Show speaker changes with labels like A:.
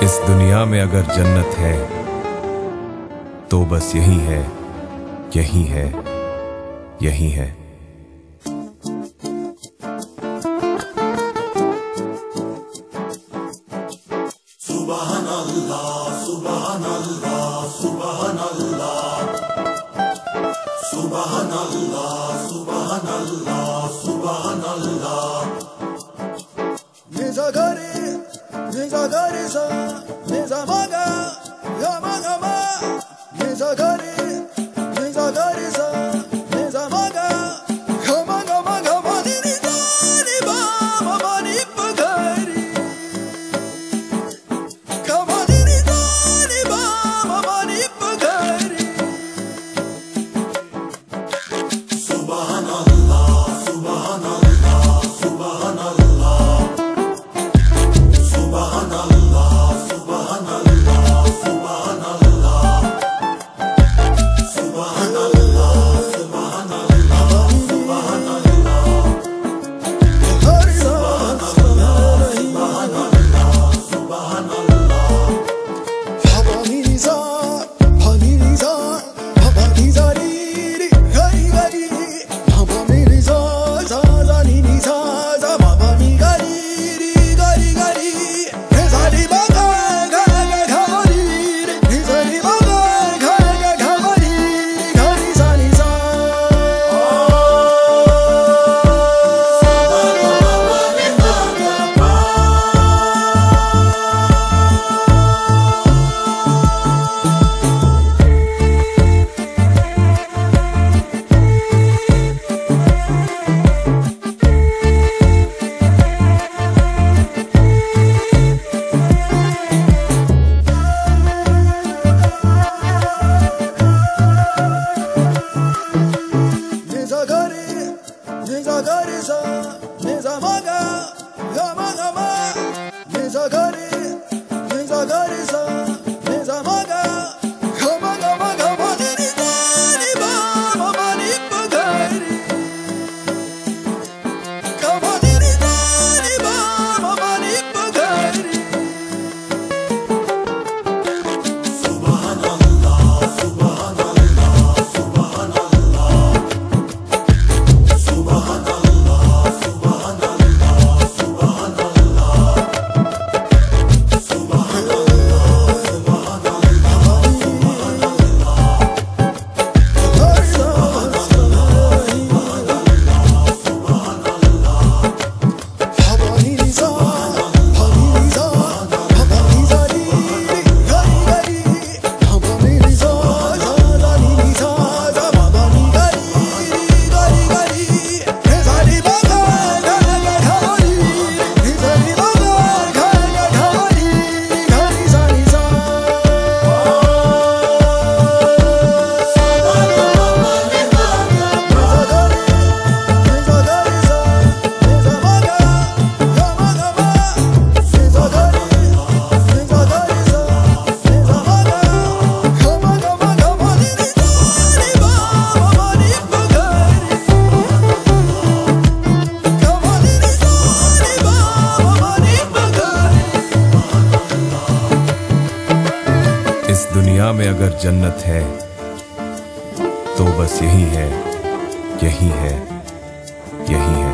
A: इस दुनिया में अगर जन्नत है तो बस यही है, यही है, यही है।
B: सुभान अल्लाह, सुभान अल्लाह, सुभान अल्लाह, सुभान अल्लाह, सुभान अल्लाह, सुभान अल्लाह।
C: Neza gare sa, neza maga, ya maga ma. Neza gare sa, neza maga, ya maga maga ma. Ni da ni ba ma ma ni pagari. Kama ni da ni ba ma ma ni pagari.
B: सुभान अल्लाह, सुभान अल्लाह, सुभान अल्लाह, सुभान अल्लाह, सुभान अल्लाह, सुभान अल्लाह, सुभान अल्लाह, सुभान अल्लाह, सुभान अल्लाह,
C: Hari sa,
B: सुभान अल्लाह, सुभान अल्लाह।
C: Papa ni sa, papa ni sa ri ri, gari gari. Papa ni sa, sa ni sa, papa ni gari ri, gari gari. Ni sa ni ba ga ga gari ri, ni sa ni ba ga ga gari ri, gari sa ni sa. Neza gare sa, neza maga, ya maga ma. Neza gare sa, neza maga, ya maga maga ma. Ni da ni ba ma ma ni pagari. Kama ni da ni ba ma ma ni pagari.
B: सुभान अल्लाह, सुभान अल्लाह, सुभान अल्लाह, सुभान अल्लाह, सुभान अल्लाह, सुभान अल्लाह, सुभान अल्लाह, सुभान अल्लाह, सुभान अल्लाह।
C: Hari sa, papa ni sa, papa ni sa ri ri, gari gari. Papa ni sa, sa ni sa, papa ni gari ri, gari gari. Ni sa ni ba ga ga gari ri, ni sa ni ba ga ga gari ri, gari sa ni sa.
A: इस दुनिया में अगर जन्नत है तो बस यही है, यही है, यही है।